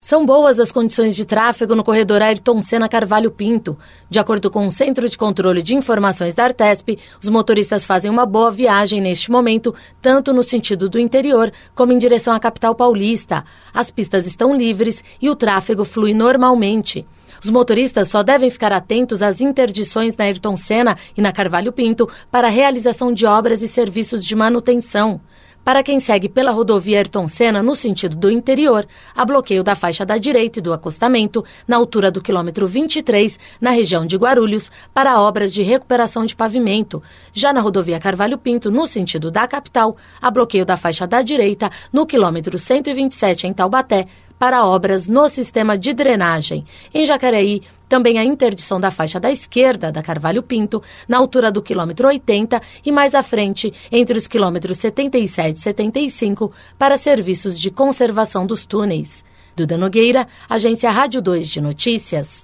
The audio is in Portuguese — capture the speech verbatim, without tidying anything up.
São boas as condições de tráfego no corredor Ayrton Senna Carvalho Pinto. De acordo com o Centro de Controle de Informações da Artesp, os motoristas fazem uma boa viagem neste momento, tanto no sentido do interior como em direção à capital paulista. As pistas estão livres e o tráfego flui normalmente. Os motoristas só devem ficar atentos às interdições na Ayrton Senna e na Carvalho Pinto para a realização de obras e serviços de manutenção. Para quem segue pela rodovia Ayrton Senna no sentido do interior, há bloqueio da faixa da direita e do acostamento, na altura do quilômetro vinte e três, na região de Guarulhos, para obras de recuperação de pavimento. Já na rodovia Carvalho Pinto, no sentido da capital, há bloqueio da faixa da direita, no quilômetro cento e vinte e sete, em Taubaté, para obras no sistema de drenagem. Em Jacareí, também a interdição da faixa da esquerda da Carvalho Pinto, na altura do quilômetro oitenta e mais à frente, entre os quilômetros setenta e sete e setenta e cinco, para serviços de conservação dos túneis. Duda Nogueira, Agência Rádio dois de Notícias.